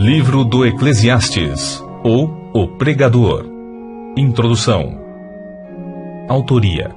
Livro do Eclesiastes, ou O Pregador. Introdução. Autoria.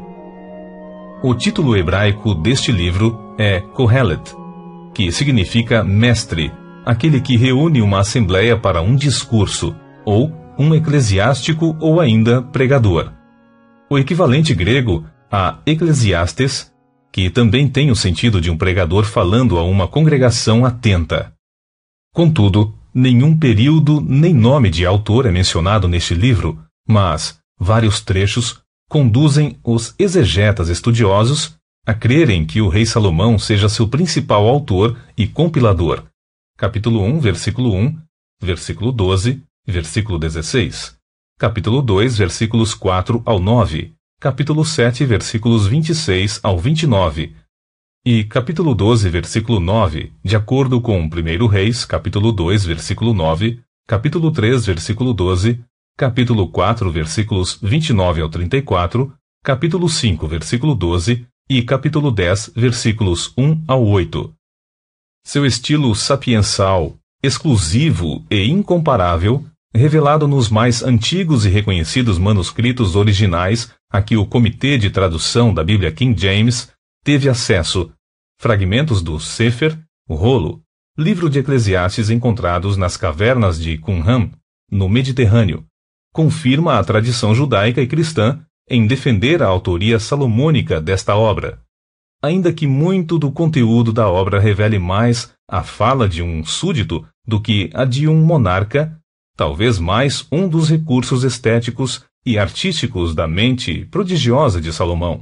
O título hebraico deste livro é Kohelet, que significa mestre, aquele que reúne uma assembleia para um discurso, ou um eclesiástico ou ainda pregador. O equivalente grego a Eclesiastes, que também tem o sentido de um pregador falando a uma congregação atenta. Contudo, nenhum período nem nome de autor é mencionado neste livro, mas vários trechos conduzem os exegetas estudiosos a crerem que o rei Salomão seja seu principal autor e compilador. Capítulo 1, versículo 1, versículo 12, versículo 16. Capítulo 2, versículos 4 ao 9. Capítulo 7, versículos 26 ao 29. E capítulo 12, versículo 9, de acordo com 1 Reis, capítulo 2, versículo 9, capítulo 3, versículo 12, capítulo 4, versículos 29 ao 34, capítulo 5, versículo 12 e capítulo 10, versículos 1 ao 8. Seu estilo sapiensal, exclusivo e incomparável, revelado nos mais antigos e reconhecidos manuscritos originais a que o Comitê de Tradução da Bíblia King James teve acesso, fragmentos do Sefer, o rolo, livro de Eclesiastes encontrados nas cavernas de Qumran, no Mediterrâneo, confirma a tradição judaica e cristã em defender a autoria salomônica desta obra. Ainda que muito do conteúdo da obra revele mais a fala de um súdito do que a de um monarca, talvez mais um dos recursos estéticos e artísticos da mente prodigiosa de Salomão.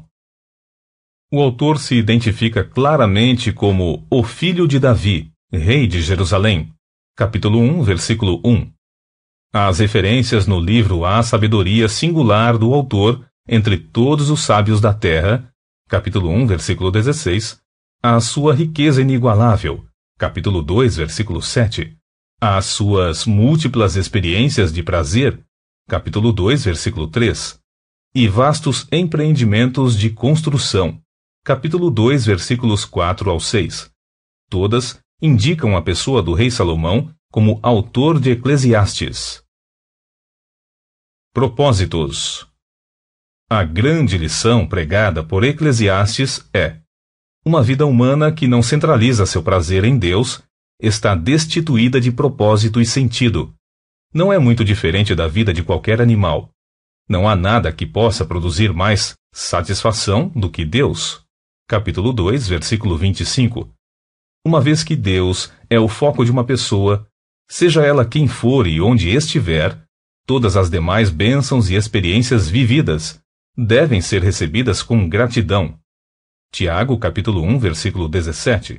O autor se identifica claramente como o filho de Davi, rei de Jerusalém. Capítulo 1, versículo 1. As referências no livro à sabedoria singular do autor entre todos os sábios da terra. Capítulo 1, versículo 16. À sua riqueza inigualável. Capítulo 2, versículo 7. Às suas múltiplas experiências de prazer. Capítulo 2, versículo 3. E vastos empreendimentos de construção. Capítulo 2, versículos 4 ao 6. Todas indicam a pessoa do rei Salomão como autor de Eclesiastes. Propósitos. A grande lição pregada por Eclesiastes é: uma vida humana que não centraliza seu prazer em Deus está destituída de propósito e sentido. Não é muito diferente da vida de qualquer animal. Não há nada que possa produzir mais satisfação do que Deus. Capítulo 2, versículo 25. Uma vez que Deus é o foco de uma pessoa, seja ela quem for e onde estiver, todas as demais bênçãos e experiências vividas devem ser recebidas com gratidão. Tiago, capítulo 1, versículo 17.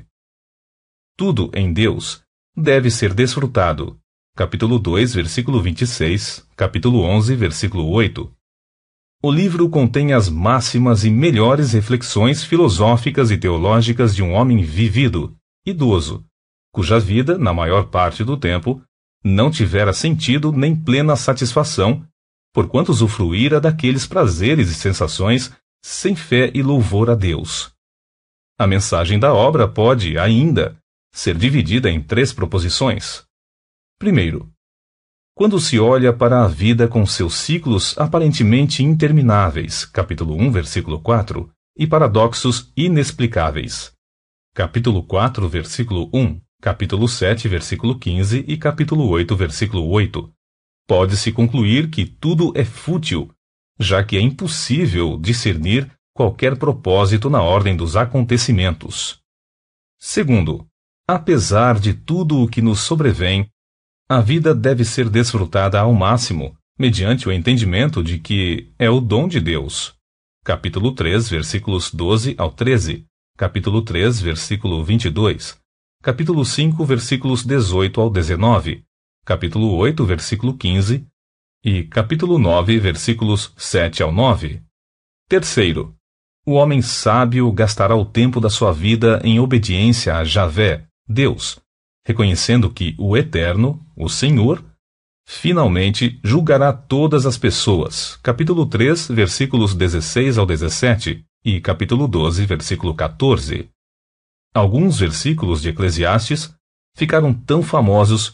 Tudo em Deus deve ser desfrutado. Capítulo 2, versículo 26, capítulo 11, versículo 8. O livro contém as máximas e melhores reflexões filosóficas e teológicas de um homem vivido, idoso, cuja vida, na maior parte do tempo, não tivera sentido nem plena satisfação, porquanto usufruíra daqueles prazeres e sensações sem fé e louvor a Deus. A mensagem da obra pode, ainda, ser dividida em 3 proposições. Primeiro, quando se olha para a vida com seus ciclos aparentemente intermináveis, capítulo 1, versículo 4, e paradoxos inexplicáveis, capítulo 4, versículo 1, capítulo 7, versículo 15 e capítulo 8, versículo 8, pode-se concluir que tudo é fútil, já que é impossível discernir qualquer propósito na ordem dos acontecimentos. Segundo, apesar de tudo o que nos sobrevém, a vida deve ser desfrutada ao máximo, mediante o entendimento de que é o dom de Deus. Capítulo 3, versículos 12 ao 13, capítulo 3, versículo 22, capítulo 5, versículos 18 ao 19, capítulo 8, versículo 15 e capítulo 9, versículos 7 ao 9. Terceiro, o homem sábio gastará o tempo da sua vida em obediência a Javé, Deus, reconhecendo que o Eterno, o Senhor, finalmente julgará todas as pessoas. Capítulo 3, versículos 16 ao 17 e capítulo 12, versículo 14. Alguns versículos de Eclesiastes ficaram tão famosos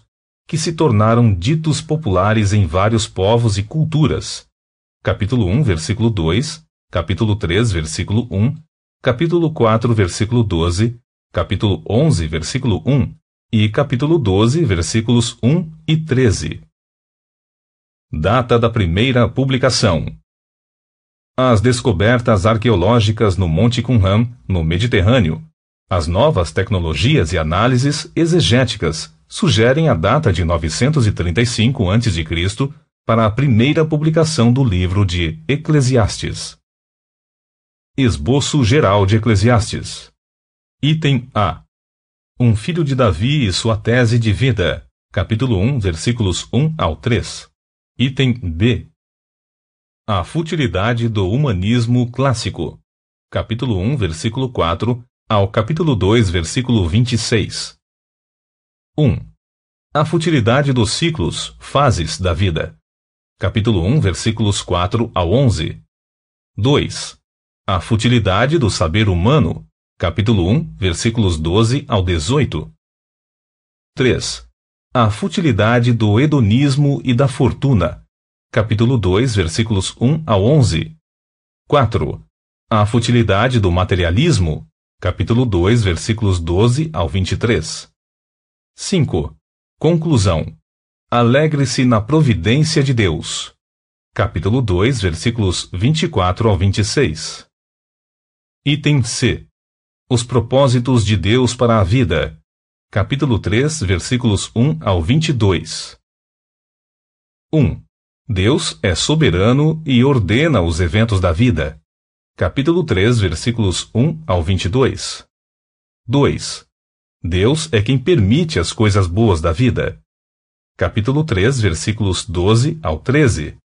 que se tornaram ditos populares em vários povos e culturas. Capítulo 1, versículo 2, capítulo 3, versículo 1, capítulo 4, versículo 12, capítulo 11, versículo 1 e capítulo 12, versículos 1 e 13. Data da primeira publicação. As descobertas arqueológicas no Monte Qumran, no Mediterrâneo, as novas tecnologias e análises exegéticas sugerem a data de 935 a.C. para a primeira publicação do livro de Eclesiastes. Esboço geral de Eclesiastes. Item A. Um filho de Davi e sua tese de vida. Capítulo 1, versículos 1 ao 3. Item B. A futilidade do humanismo clássico. Capítulo 1, versículo 4 ao capítulo 2, versículo 26. 1. A futilidade dos ciclos, fases da vida. Capítulo 1, versículos 4 ao 11. 2. A futilidade do saber humano. Capítulo 1, versículos 12 ao 18. 3. A futilidade do hedonismo e da fortuna. Capítulo 2, versículos 1 ao 11. 4. A futilidade do materialismo. Capítulo 2, versículos 12 ao 23. 5. Conclusão. Alegre-se na providência de Deus. Capítulo 2, versículos 24 ao 26. Item C. Os propósitos de Deus para a vida. Capítulo 3, versículos 1 ao 22. 1. Deus é soberano e ordena os eventos da vida. Capítulo 3, versículos 1 ao 22. 2. Deus é quem permite as coisas boas da vida. Capítulo 3, versículos 12 ao 13.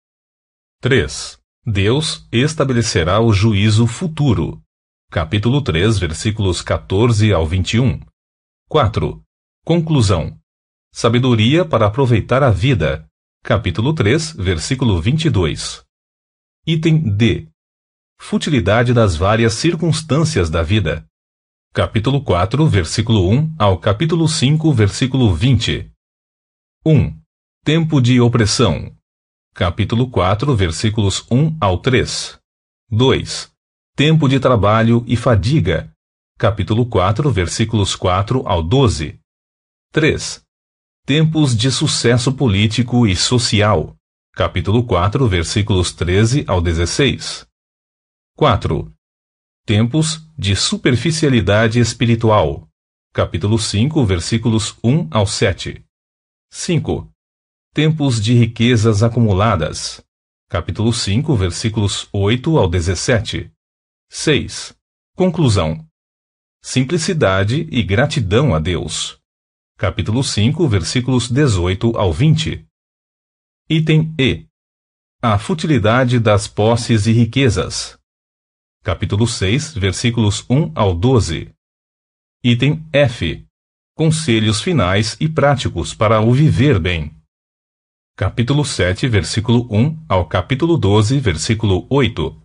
3. Deus estabelecerá o juízo futuro. Capítulo 3, versículos 14 ao 21. 4. Conclusão. Sabedoria para aproveitar a vida. Capítulo 3, versículo 22. Item D. Futilidade das várias circunstâncias da vida. Capítulo 4, versículo 1 ao capítulo 5, versículo 20. 1. Tempo de opressão. Capítulo 4, versículos 1 ao 3. 2. Tempo de trabalho e fadiga. Capítulo 4, versículos 4 ao 12. 3. Tempos de sucesso político e social. Capítulo 4, versículos 13 ao 16. 4. Tempos de superficialidade espiritual. Capítulo 5, versículos 1 ao 7. 5. Tempos de riquezas acumuladas. Capítulo 5, versículos 8 ao 17. 6. Conclusão. Simplicidade e gratidão a Deus. Capítulo 5, versículos 18 ao 20. Item E. A futilidade das posses e riquezas. Capítulo 6, versículos 1 ao 12. Item F. Conselhos finais e práticos para o viver bem. Capítulo 7, versículo 1 ao capítulo 12, versículo 8.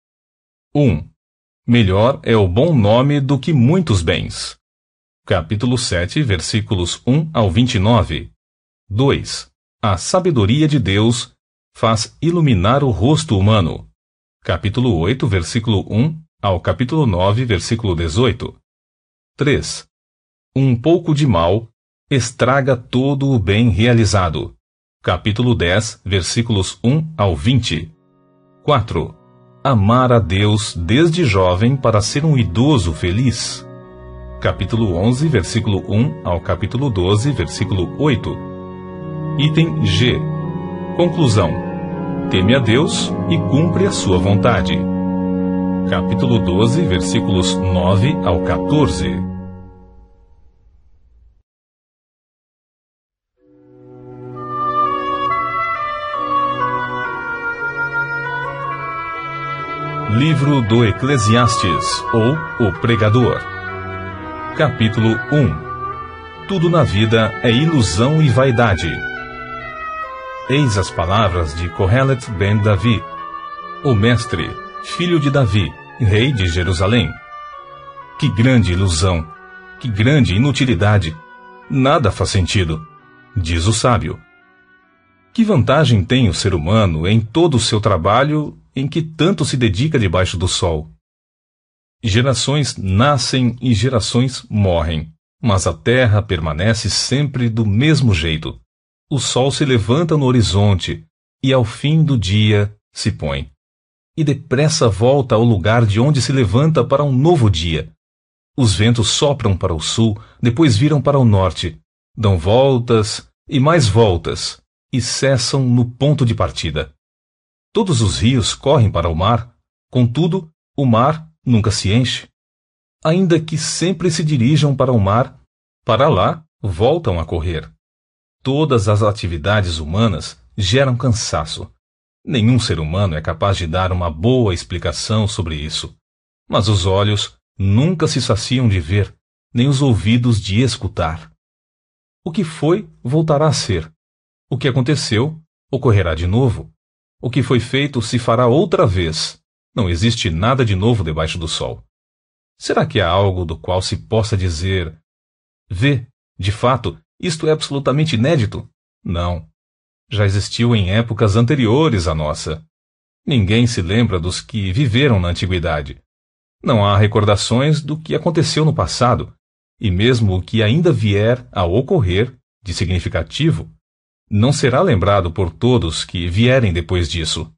1. Melhor é o bom nome do que muitos bens. Capítulo 7, versículos 1 ao 29. 2. A sabedoria de Deus faz iluminar o rosto humano. Capítulo 8, versículo 1 ao capítulo 9, versículo 18. 3. Um pouco de mal estraga todo o bem realizado. Capítulo 10, versículos 1 ao 20. 4. Amar a Deus desde jovem para ser um idoso feliz. Capítulo 11, versículo 1 ao capítulo 12, versículo 8. Item G. Conclusão. Teme a Deus e cumpre a sua vontade. Capítulo 12, versículos 9 ao 14. Livro do Eclesiastes, ou O Pregador. Capítulo 1. Tudo na vida é ilusão e vaidade. Eis as palavras de Kohelet ben Davi, o mestre, filho de Davi, rei de Jerusalém. Que grande ilusão! Que grande inutilidade! Nada faz sentido. diz o sábio. Que vantagem tem o ser humano em todo o seu trabalho em que tanto se dedica debaixo do sol? Gerações nascem e gerações morrem, mas a terra permanece sempre do mesmo jeito. O sol se levanta no horizonte e ao fim do dia se põe. E depressa volta ao lugar de onde se levanta para um novo dia. Os ventos sopram para o sul, depois viram para o norte, dão voltas e mais voltas, e cessam no ponto de partida. Todos os rios correm para o mar, contudo, o mar nunca se enche. Ainda que sempre se dirijam para o mar, para lá voltam a correr. Todas as atividades humanas geram cansaço. Nenhum ser humano é capaz de dar uma boa explicação sobre isso. Mas os olhos nunca se saciam de ver, nem os ouvidos de escutar. O que foi, voltará a ser. O que aconteceu, ocorrerá de novo. O que foi feito se fará outra vez. Não existe nada de novo debaixo do sol. Será que há algo do qual se possa dizer: vê, de fato, isto é absolutamente inédito? Não. Já existiu em épocas anteriores à nossa. Ninguém se lembra dos que viveram na antiguidade. Não há recordações do que aconteceu no passado, e mesmo o que ainda vier a ocorrer, de significativo, não será lembrado por todos que vierem depois disso.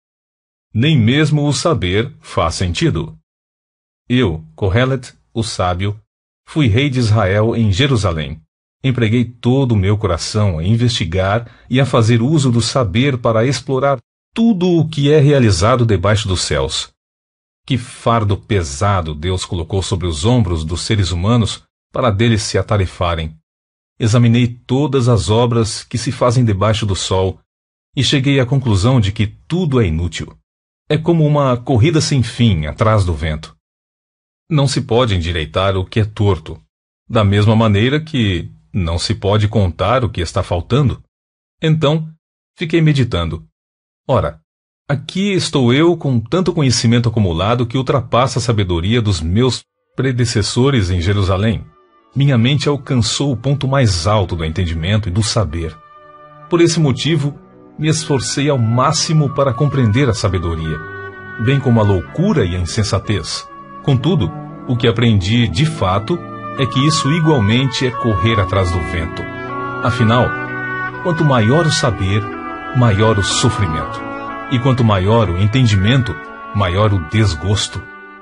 Nem mesmo o saber faz sentido. Eu, Kohelet, o sábio, fui rei de Israel em Jerusalém. Empreguei todo o meu coração a investigar e a fazer uso do saber para explorar tudo o que é realizado debaixo dos céus. Que fardo pesado Deus colocou sobre os ombros dos seres humanos para deles se atarefarem. Examinei todas as obras que se fazem debaixo do sol e cheguei à conclusão de que tudo é inútil. É como uma corrida sem fim atrás do vento. Não se pode endireitar o que é torto, da mesma maneira que não se pode contar o que está faltando. Então, fiquei meditando. Ora, aqui estou eu com tanto conhecimento acumulado que ultrapassa a sabedoria dos meus predecessores em Jerusalém. Minha mente alcançou o ponto mais alto do entendimento e do saber. Por esse motivo, me esforcei ao máximo para compreender a sabedoria, bem como a loucura e a insensatez. Contudo, o que aprendi de fato é que isso igualmente é correr atrás do vento. Afinal, quanto maior o saber, maior o sofrimento. E quanto maior o entendimento, maior o desgosto.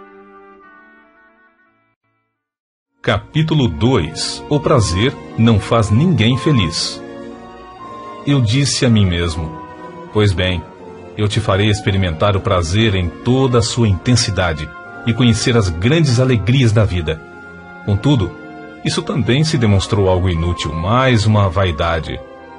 Capítulo 2. O prazer não faz ninguém feliz. Eu disse a mim mesmo: pois bem, eu te farei experimentar o prazer em toda a sua intensidade e conhecer as grandes alegrias da vida. Contudo, isso também se demonstrou algo inútil, mais uma vaidade.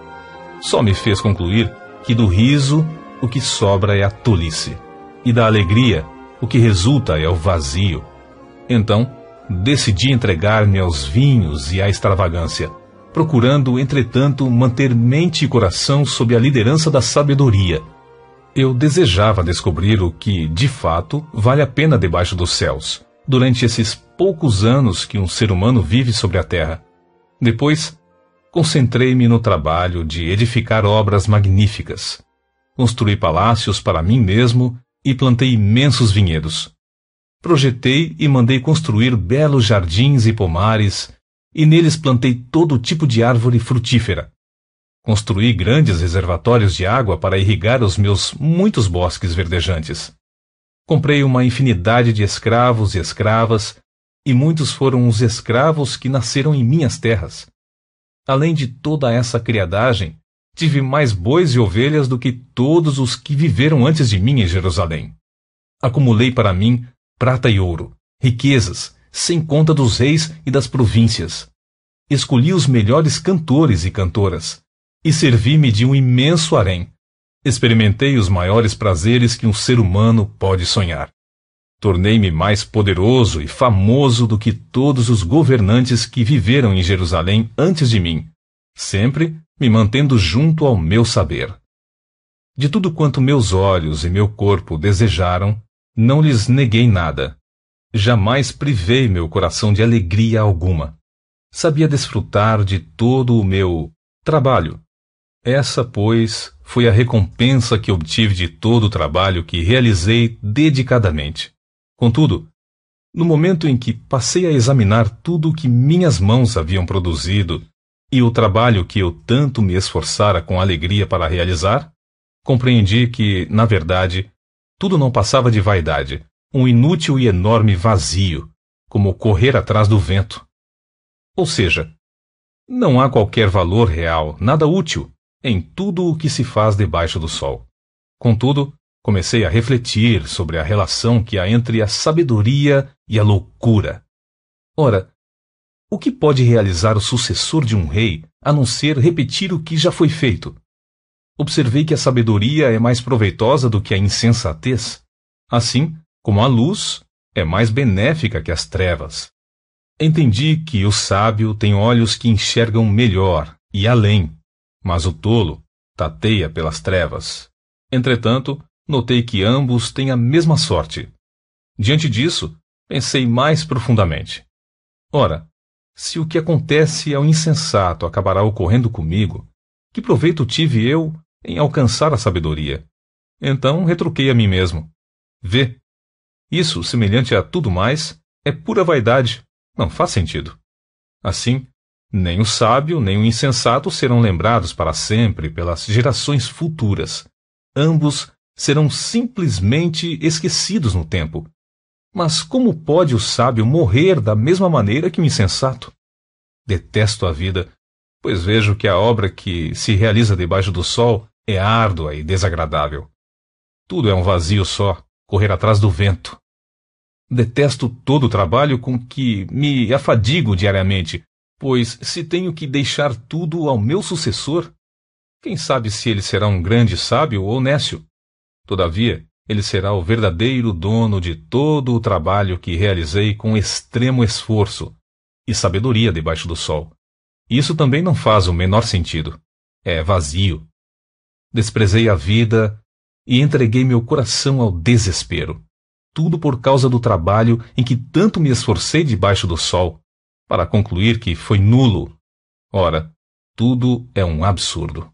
Só me fez concluir que do riso o que sobra é a tolice, e da alegria o que resulta é o vazio. Então, decidi entregar-me aos vinhos e à extravagância, procurando, entretanto, manter mente e coração sob a liderança da sabedoria. Eu desejava descobrir o que, de fato, vale a pena debaixo dos céus, durante esses poucos anos que um ser humano vive sobre a terra. Depois, concentrei-me no trabalho de edificar obras magníficas. Construí palácios para mim mesmo e plantei imensos vinhedos. Projetei e mandei construir belos jardins e pomares, e neles plantei todo tipo de árvore frutífera. Construí grandes reservatórios de água para irrigar os meus muitos bosques verdejantes. Comprei uma infinidade de escravos e escravas, e muitos foram os escravos que nasceram em minhas terras. Além de toda essa criadagem, tive mais bois e ovelhas do que todos os que viveram antes de mim em Jerusalém. Acumulei para mim prata e ouro, riquezas, sem conta dos reis e das províncias. Escolhi os melhores cantores e cantoras, e servi-me de um imenso harém. Experimentei os maiores prazeres que um ser humano pode sonhar. Tornei-me mais poderoso e famoso do que todos os governantes que viveram em Jerusalém antes de mim, sempre me mantendo junto ao meu saber. De tudo quanto meus olhos e meu corpo desejaram, não lhes neguei nada. Jamais privei meu coração de alegria alguma. Sabia desfrutar de todo o meu Trabalho. Essa, pois, foi a recompensa que obtive de todo o trabalho que realizei dedicadamente. Contudo, no momento em que passei a examinar tudo o que minhas mãos haviam produzido e o trabalho que eu tanto me esforçara com alegria para realizar, compreendi que, na verdade, tudo não passava de vaidade, um inútil e enorme vazio, como correr atrás do vento. Ou seja, não há qualquer valor real, nada útil, em tudo o que se faz debaixo do sol. Contudo, comecei a refletir sobre a relação que há entre a sabedoria e a loucura. Ora, o que pode realizar o sucessor de um rei, a não ser repetir o que já foi feito? Observei que a sabedoria é mais proveitosa do que a insensatez, assim como a luz é mais benéfica que as trevas. Entendi que o sábio tem olhos que enxergam melhor e além, mas o tolo tateia pelas trevas. Entretanto, notei que ambos têm a mesma sorte. Diante disso, pensei mais profundamente. Ora, se o que acontece ao insensato acabará ocorrendo comigo, que proveito tive eu em alcançar a sabedoria? Então retruquei a mim mesmo. Vê, isso, semelhante a tudo mais, é pura vaidade, não faz sentido. Assim, nem o sábio nem o insensato serão lembrados para sempre pelas gerações futuras. Ambos serão simplesmente esquecidos no tempo. Mas como pode o sábio morrer da mesma maneira que o insensato? Detesto a vida, pois vejo que a obra que se realiza debaixo do sol é árdua e desagradável. Tudo é um vazio só, correr atrás do vento. Detesto todo o trabalho com que me afadigo diariamente, pois se tenho que deixar tudo ao meu sucessor, quem sabe se ele será um grande sábio ou nécio? Todavia, ele será o verdadeiro dono de todo o trabalho que realizei com extremo esforço e sabedoria debaixo do sol. Isso também não faz o menor sentido. É vazio. Desprezei a vida e entreguei meu coração ao desespero. Tudo por causa do trabalho em que tanto me esforcei debaixo do sol, para concluir que foi nulo. Ora, tudo é um absurdo.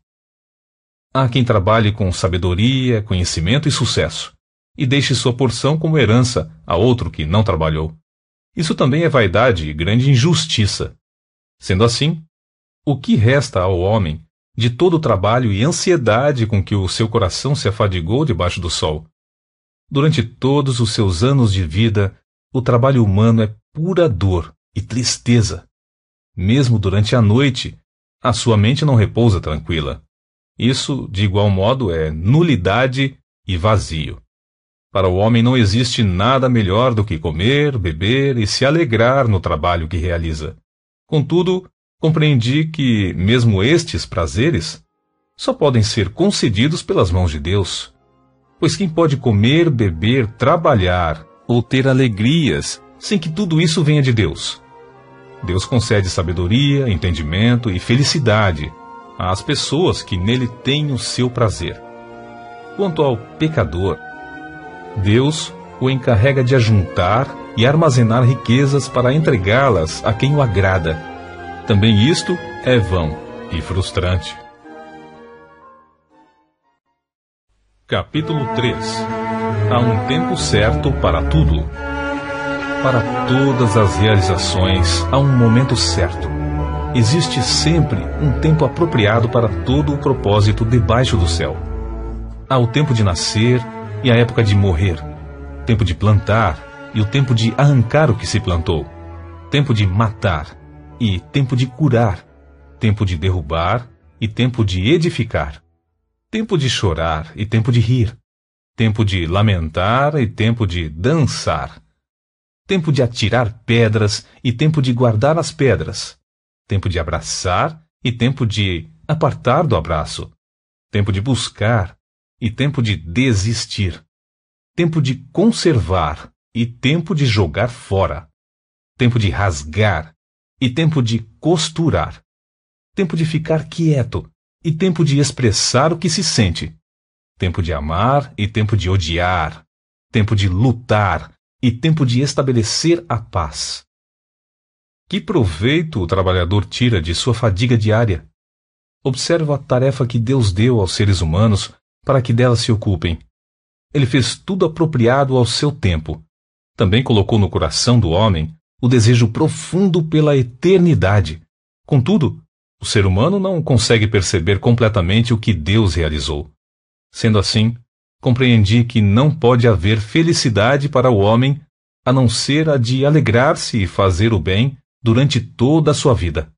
Há quem trabalhe com sabedoria, conhecimento e sucesso, e deixe sua porção como herança a outro que não trabalhou. Isso também é vaidade e grande injustiça. Sendo assim, o que resta ao homem de todo o trabalho e ansiedade com que o seu coração se afadigou debaixo do sol? Durante todos os seus anos de vida, o trabalho humano é pura dor e tristeza. Mesmo durante a noite, a sua mente não repousa tranquila. Isso, de igual modo, é nulidade e vazio. Para o homem não existe nada melhor do que comer, beber e se alegrar no trabalho que realiza. Contudo, compreendi que, mesmo estes prazeres, só podem ser concedidos pelas mãos de Deus. Pois quem pode comer, beber, trabalhar ou ter alegrias sem que tudo isso venha de Deus? Deus concede sabedoria, entendimento e felicidade às pessoas que nele têm o seu prazer. Quanto ao pecador, Deus o encarrega de ajuntar e armazenar riquezas para entregá-las a quem o agrada. Também isto é vão e frustrante. Capítulo 3. Há um tempo certo para tudo. Para todas as realizações há um momento certo. Existe sempre um tempo apropriado para todo o propósito debaixo do céu. Há o tempo de nascer e a época de morrer. Tempo de plantar e o tempo de arrancar o que se plantou. Tempo de matar e tempo de curar. Tempo de derrubar e tempo de edificar. Tempo de chorar e tempo de rir. Tempo de lamentar e tempo de dançar. Tempo de atirar pedras e tempo de guardar as pedras. Tempo de abraçar e tempo de apartar do abraço. Tempo de buscar e tempo de desistir. Tempo de conservar e tempo de jogar fora. Tempo de rasgar e tempo de costurar. Tempo de ficar quieto e tempo de expressar o que se sente. Tempo de amar e tempo de odiar. Tempo de lutar e tempo de estabelecer a paz. Que proveito o trabalhador tira de sua fadiga diária? Observa a tarefa que Deus deu aos seres humanos para que dela se ocupem. Ele fez tudo apropriado ao seu tempo. Também colocou no coração do homem o desejo profundo pela eternidade. Contudo, o ser humano não consegue perceber completamente o que Deus realizou. Sendo assim, compreendi que não pode haver felicidade para o homem a não ser a de alegrar-se e fazer o bem durante toda a sua vida.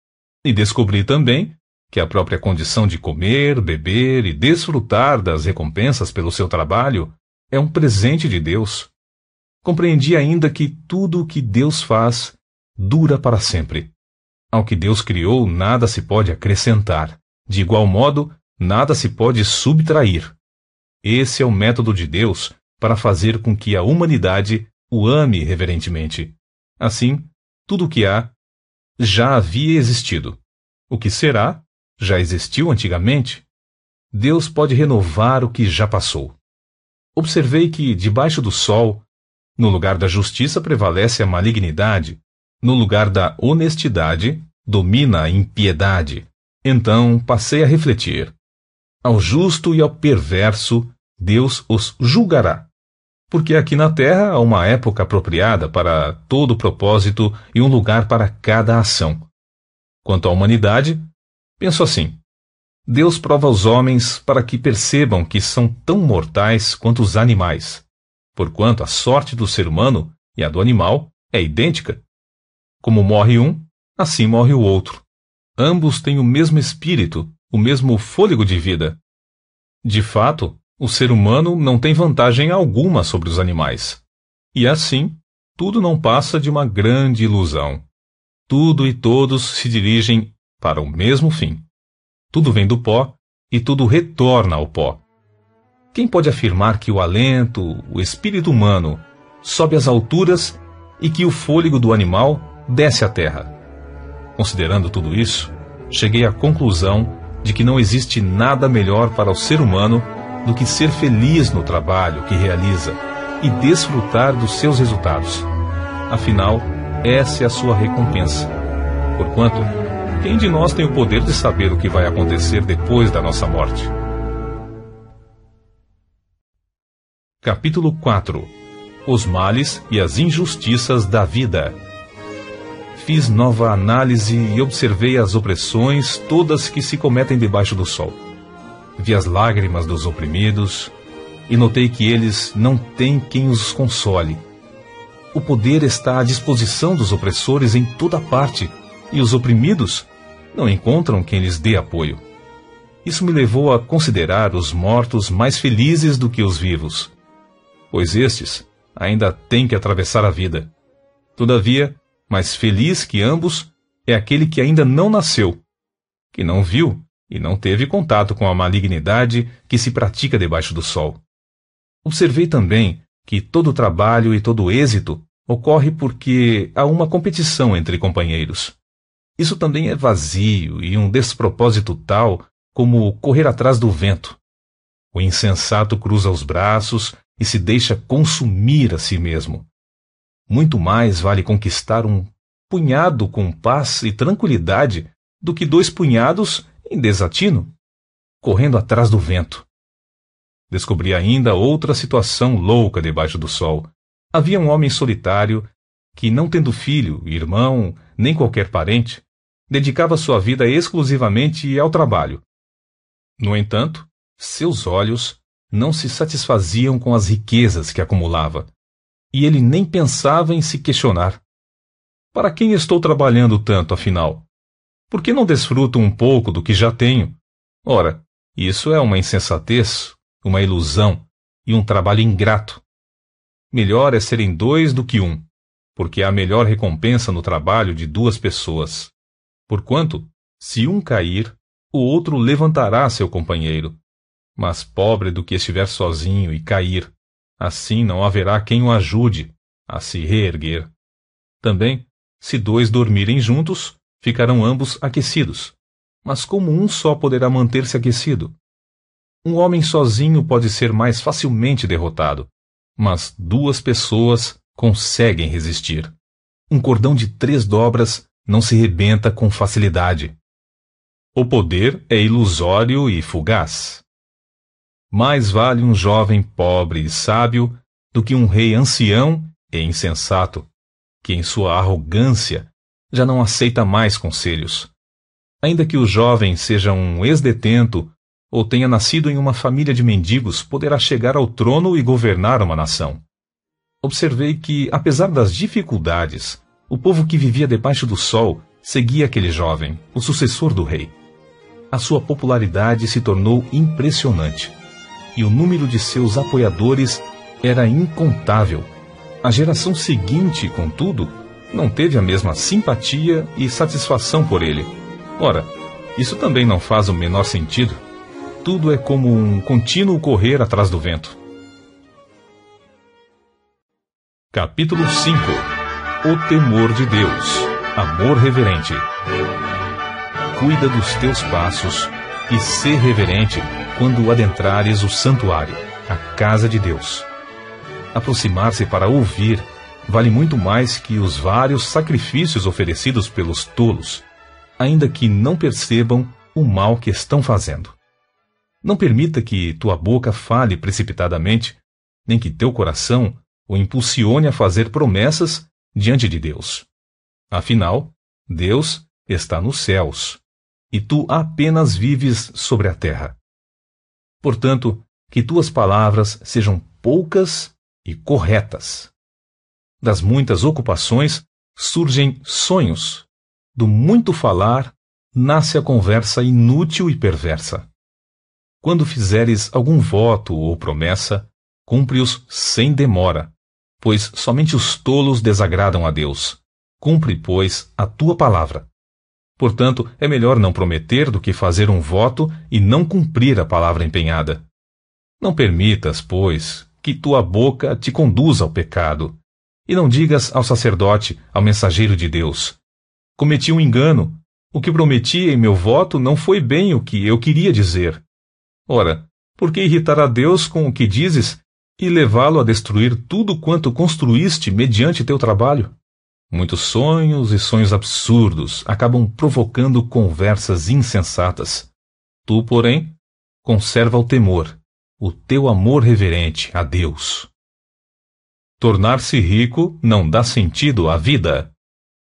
E descobri também que a própria condição de comer, beber e desfrutar das recompensas pelo seu trabalho é um presente de Deus. Compreendi ainda que tudo o que Deus faz dura para sempre. Ao que Deus criou, nada se pode acrescentar. De igual modo, nada se pode subtrair. Esse é o método de Deus para fazer com que a humanidade o ame reverentemente. Assim, tudo o que há já havia existido. O que será já existiu antigamente. Deus pode renovar o que já passou. Observei que, debaixo do sol, no lugar da justiça prevalece a malignidade, no lugar da honestidade domina a impiedade. Então passei a refletir. Ao justo e ao perverso, Deus os julgará. Porque aqui na terra há uma época apropriada para todo propósito e um lugar para cada ação. Quanto à humanidade, penso assim: Deus prova os homens para que percebam que são tão mortais quanto os animais, porquanto a sorte do ser humano e a do animal é idêntica. Como morre um, assim morre o outro. Ambos têm o mesmo espírito, o mesmo fôlego de vida. De fato, o ser humano não tem vantagem alguma sobre os animais. E assim, tudo não passa de uma grande ilusão. Tudo e todos se dirigem para o mesmo fim. Tudo vem do pó e tudo retorna ao pó. Quem pode afirmar que o alento, o espírito humano, sobe às alturas e que o fôlego do animal desce à terra? Considerando tudo isso, cheguei à conclusão de que não existe nada melhor para o ser humano do que ser feliz no trabalho que realiza e desfrutar dos seus resultados. Afinal, essa é a sua recompensa. Porquanto, quem de nós tem o poder de saber o que vai acontecer depois da nossa morte? Capítulo 4. Os males e as injustiças da vida. Fiz nova análise e observei as opressões todas que se cometem debaixo do sol. Vi as lágrimas dos oprimidos e notei que eles não têm quem os console. O poder está à disposição dos opressores em toda parte e os oprimidos não encontram quem lhes dê apoio. Isso me levou a considerar os mortos mais felizes do que os vivos, pois estes ainda têm que atravessar a vida. Todavia, mais feliz que ambos é aquele que ainda não nasceu, que não viu e não teve contato com a malignidade que se pratica debaixo do sol. Observei também que todo trabalho e todo êxito ocorre porque há uma competição entre companheiros. Isso também é vazio e um despropósito tal como correr atrás do vento. O insensato cruza os braços e se deixa consumir a si mesmo. Muito mais vale conquistar um punhado com paz e tranquilidade do que 2 punhados em desatino, correndo atrás do vento. Descobri ainda outra situação louca debaixo do sol. Havia um homem solitário que, não tendo filho, irmão, nem qualquer parente, dedicava sua vida exclusivamente ao trabalho. No entanto, seus olhos não se satisfaziam com as riquezas que acumulava, e ele nem pensava em se questionar: para quem estou trabalhando tanto, afinal? Por que não desfruto um pouco do que já tenho? Ora, isso é uma insensatez, uma ilusão e um trabalho ingrato. Melhor é serem 2 do que 1, porque há melhor recompensa no trabalho de 2 pessoas. Porquanto, se um cair, o outro levantará seu companheiro. Mas pobre do que estiver sozinho e cair, assim não haverá quem o ajude a se reerguer. Também, se 2 dormirem juntos, ficarão ambos aquecidos, mas como um só poderá manter-se aquecido? Um homem sozinho pode ser mais facilmente derrotado, mas 2 pessoas conseguem resistir. Um cordão de 3 dobras não se rebenta com facilidade. O poder é ilusório e fugaz. Mais vale um jovem pobre e sábio do que um rei ancião e insensato, que em sua arrogância já não aceita mais conselhos. Ainda que o jovem seja um ex-detento ou tenha nascido em uma família de mendigos, poderá chegar ao trono e governar uma nação. Observei que, apesar das dificuldades, o povo que vivia debaixo do sol seguia aquele jovem, o sucessor do rei. A sua popularidade se tornou impressionante, e o número de seus apoiadores era incontável. A geração seguinte, contudo, não teve a mesma simpatia e satisfação por ele. Ora, isso também não faz o menor sentido. Tudo é como um contínuo correr atrás do vento. Capítulo 5. O temor de Deus. Amor reverente. Cuida dos teus passos e sê reverente quando adentrares o santuário, a casa de Deus. Aproximar-se para ouvir vale muito mais que os vários sacrifícios oferecidos pelos tolos, ainda que não percebam o mal que estão fazendo. Não permita que tua boca fale precipitadamente, nem que teu coração o impulsione a fazer promessas diante de Deus. Afinal, Deus está nos céus, e tu apenas vives sobre a terra. Portanto, que tuas palavras sejam poucas e corretas. Das muitas ocupações surgem sonhos. Do muito falar nasce a conversa inútil e perversa. Quando fizeres algum voto ou promessa, cumpre-os sem demora, pois somente os tolos desagradam a Deus. Cumpre, pois, a tua palavra. Portanto, é melhor não prometer do que fazer um voto e não cumprir a palavra empenhada. Não permitas, pois, que tua boca te conduza ao pecado, e não digas ao sacerdote, ao mensageiro de Deus: cometi um engano, o que prometi em meu voto não foi bem o que eu queria dizer. Ora, por que irritar a Deus com o que dizes e levá-lo a destruir tudo quanto construíste mediante teu trabalho? Muitos sonhos e sonhos absurdos acabam provocando conversas insensatas. Tu, porém, conserva o temor, o teu amor reverente a Deus. Tornar-se rico não dá sentido à vida.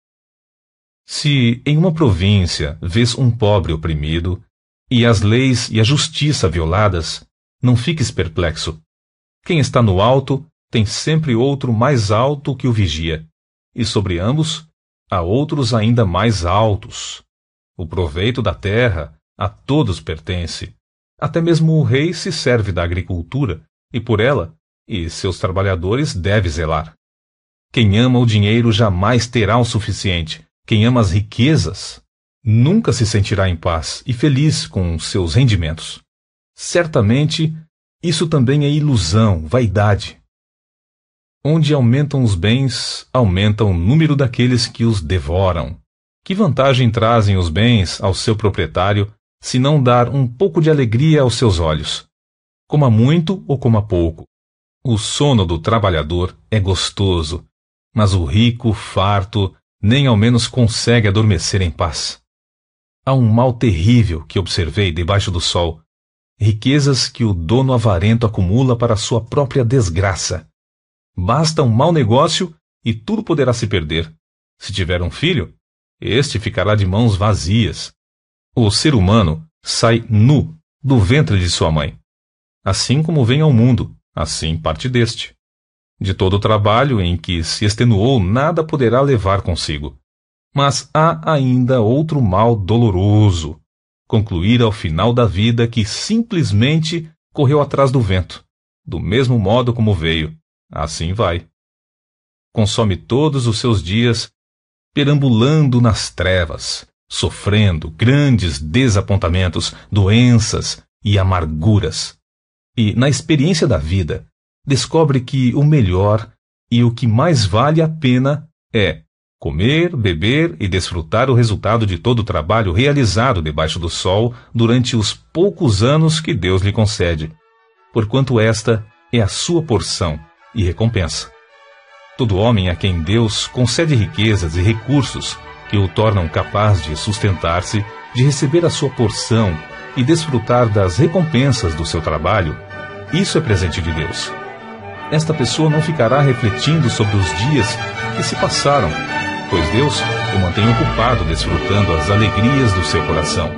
Se em uma província vês um pobre oprimido, e as leis e a justiça violadas, não fiques perplexo. Quem está no alto tem sempre outro mais alto que o vigia, e sobre ambos há outros ainda mais altos. O proveito da terra a todos pertence. Até mesmo o rei se serve da agricultura, e por ela e seus trabalhadores deve zelar. Quem ama o dinheiro jamais terá o suficiente. Quem ama as riquezas nunca se sentirá em paz e feliz com seus rendimentos. Certamente, isso também é ilusão, vaidade. Onde aumentam os bens, aumenta o número daqueles que os devoram. Que vantagem trazem os bens ao seu proprietário, se não dar um pouco de alegria aos seus olhos? Coma muito ou coma pouco. O sono do trabalhador é gostoso, mas o rico, farto, nem ao menos consegue adormecer em paz. Há um mal terrível que observei debaixo do sol. Riquezas que o dono avarento acumula para sua própria desgraça. Basta um mau negócio e tudo poderá se perder. Se tiver um filho, este ficará de mãos vazias. O ser humano sai nu do ventre de sua mãe. Assim como vem ao mundo, assim parte deste. De todo o trabalho em que se extenuou, nada poderá levar consigo. Mas há ainda outro mal doloroso: concluir ao final da vida que simplesmente correu atrás do vento, do mesmo modo como veio. Assim vai. Consome todos os seus dias perambulando nas trevas, sofrendo grandes desapontamentos, doenças e amarguras. E, na experiência da vida, descobre que o melhor e o que mais vale a pena é comer, beber e desfrutar o resultado de todo o trabalho realizado debaixo do sol durante os poucos anos que Deus lhe concede, porquanto esta é a sua porção e recompensa. Todo homem a quem Deus concede riquezas e recursos que o tornam capaz de sustentar-se de receber a sua porção e desfrutar das recompensas do seu trabalho, isso é presente de Deus. Esta pessoa não ficará refletindo sobre os dias que se passaram, pois Deus o mantém ocupado desfrutando as alegrias do seu coração.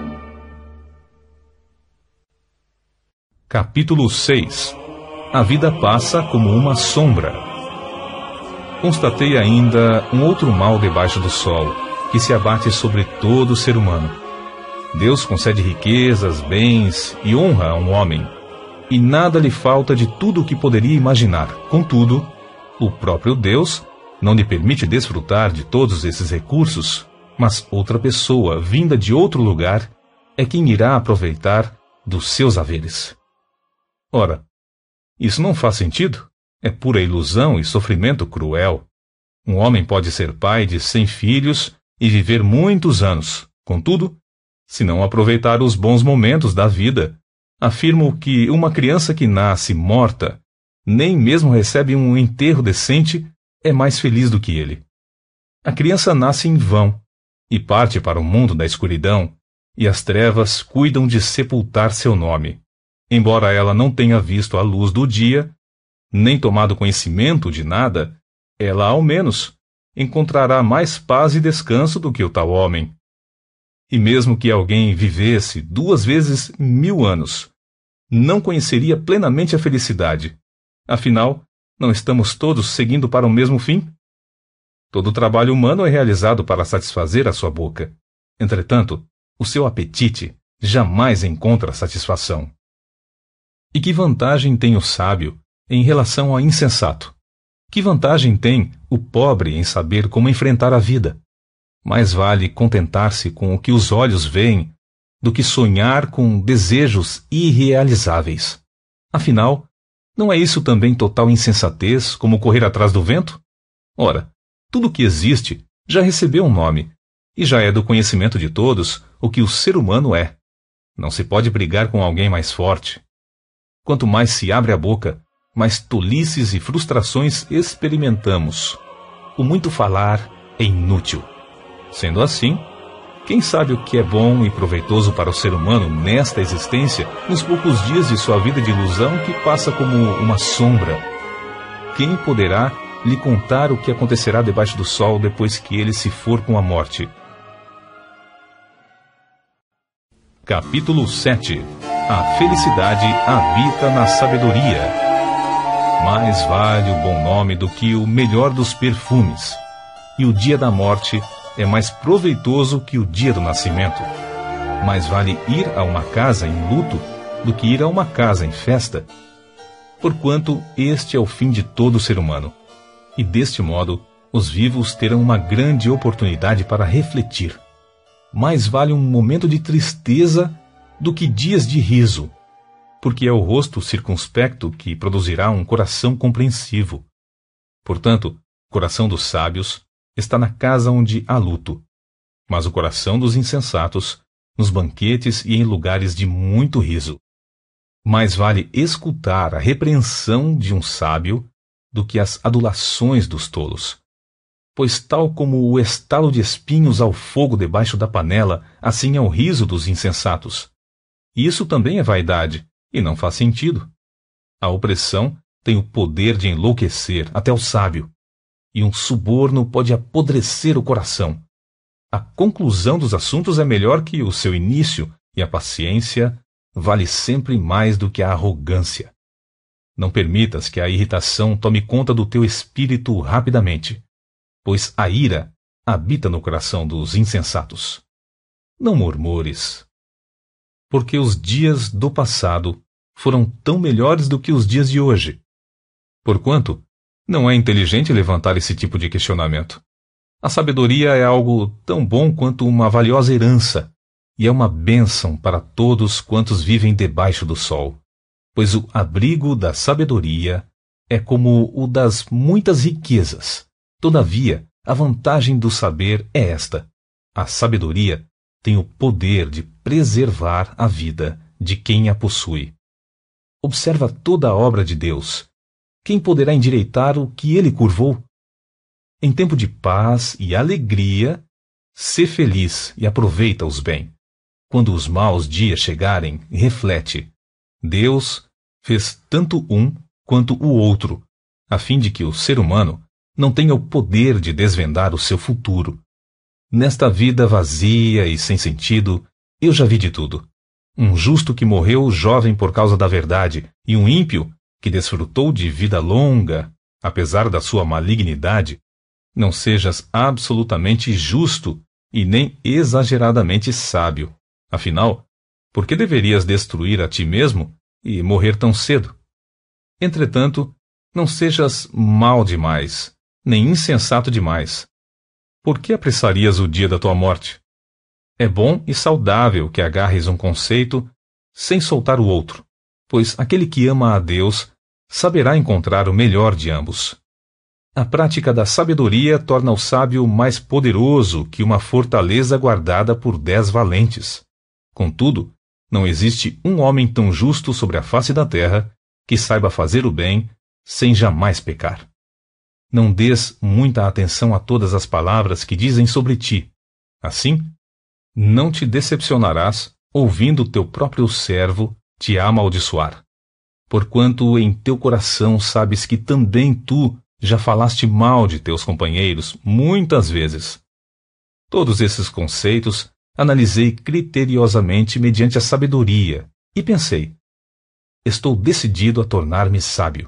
Capítulo 6. A vida passa como uma sombra. Constatei ainda um outro mal debaixo do sol, que se abate sobre todo ser humano. Deus concede riquezas, bens e honra a um homem, e nada lhe falta de tudo o que poderia imaginar. Contudo, o próprio Deus não lhe permite desfrutar de todos esses recursos, mas outra pessoa, vinda de outro lugar, é quem irá aproveitar dos seus haveres. Ora, isso não faz sentido? É pura ilusão e sofrimento cruel. Um homem pode ser pai de 100 filhos e viver muitos anos. Contudo, se não aproveitar os bons momentos da vida, afirmo que uma criança que nasce morta, nem mesmo recebe um enterro decente, é mais feliz do que ele. A criança nasce em vão e parte para o mundo da escuridão, e as trevas cuidam de sepultar seu nome. Embora ela não tenha visto a luz do dia, nem tomado conhecimento de nada, ela, ao menos, encontrará mais paz e descanso do que o tal homem. E mesmo que alguém vivesse 2 vezes 1000 anos, não conheceria plenamente a felicidade. Afinal, não estamos todos seguindo para o mesmo fim? Todo trabalho humano é realizado para satisfazer a sua boca. Entretanto, o seu apetite jamais encontra satisfação. E que vantagem tem o sábio em relação ao insensato? Que vantagem tem o pobre em saber como enfrentar a vida? Mais vale contentar-se com o que os olhos veem do que sonhar com desejos irrealizáveis. Afinal, não é isso também total insensatez, como correr atrás do vento? Ora, tudo que existe já recebeu um nome, e já é do conhecimento de todos o que o ser humano é. Não se pode brigar com alguém mais forte. Quanto mais se abre a boca, mais tolices e frustrações experimentamos. O muito falar é inútil. Sendo assim, quem sabe o que é bom e proveitoso para o ser humano nesta existência, nos poucos dias de sua vida de ilusão que passa como uma sombra? Quem poderá lhe contar o que acontecerá debaixo do sol depois que ele se for com a morte? Capítulo 7. A felicidade habita na sabedoria. Mais vale o bom nome do que o melhor dos perfumes, e o dia da morte é mais proveitoso que o dia do nascimento. Mais vale ir a uma casa em luto do que ir a uma casa em festa, porquanto este é o fim de todo ser humano. E deste modo, os vivos terão uma grande oportunidade para refletir. Mais vale um momento de tristeza do que dias de riso, porque é o rosto circunspecto que produzirá um coração compreensivo. Portanto, o coração dos sábios está na casa onde há luto, mas o coração dos insensatos nos banquetes e em lugares de muito riso. Mais vale escutar a repreensão de um sábio do que as adulações dos tolos. Pois tal como o estalo de espinhos ao fogo debaixo da panela, assim é o riso dos insensatos. E isso também é vaidade, e não faz sentido. A opressão tem o poder de enlouquecer até o sábio, e um suborno pode apodrecer o coração. A conclusão dos assuntos é melhor que o seu início, e a paciência vale sempre mais do que a arrogância. Não permitas que a irritação tome conta do teu espírito rapidamente, pois a ira habita no coração dos insensatos. Não murmures, porque os dias do passado foram tão melhores do que os dias de hoje. Porquanto, não é inteligente levantar esse tipo de questionamento. A sabedoria é algo tão bom quanto uma valiosa herança, e é uma bênção para todos quantos vivem debaixo do sol, pois o abrigo da sabedoria é como o das muitas riquezas. Todavia, a vantagem do saber é esta: a sabedoria tem o poder de preservar a vida de quem a possui. Observa toda a obra de Deus. Quem poderá endireitar o que ele curvou? Em tempo de paz e alegria, sê feliz e aproveita-os bem. quando os maus dias chegarem, reflete: Deus fez tanto um quanto o outro, a fim de que o ser humano não tenha o poder de desvendar o seu futuro. Nesta vida vazia e sem sentido, eu já vi de tudo. Um justo que morreu jovem por causa da verdade, e um ímpio que desfrutou de vida longa, apesar da sua malignidade. Não sejas absolutamente justo e nem exageradamente sábio. Afinal, por que deverias destruir a ti mesmo e morrer tão cedo? Entretanto, não sejas mau demais, nem insensato demais. Por que apressarias o dia da tua morte? É bom e saudável que agarres um conceito sem soltar o outro, pois aquele que ama a Deus saberá encontrar o melhor de ambos. A prática da sabedoria torna o sábio mais poderoso que uma fortaleza guardada por 10 valentes. Contudo, não existe um homem tão justo sobre a face da terra que saiba fazer o bem sem jamais pecar. Não dês muita atenção a todas as palavras que dizem sobre ti. Assim, não te decepcionarás ouvindo teu próprio servo te amaldiçoar. Porquanto em teu coração sabes que também tu já falaste mal de teus companheiros muitas vezes. Todos esses conceitos analisei criteriosamente mediante a sabedoria e pensei: estou decidido a tornar-me sábio.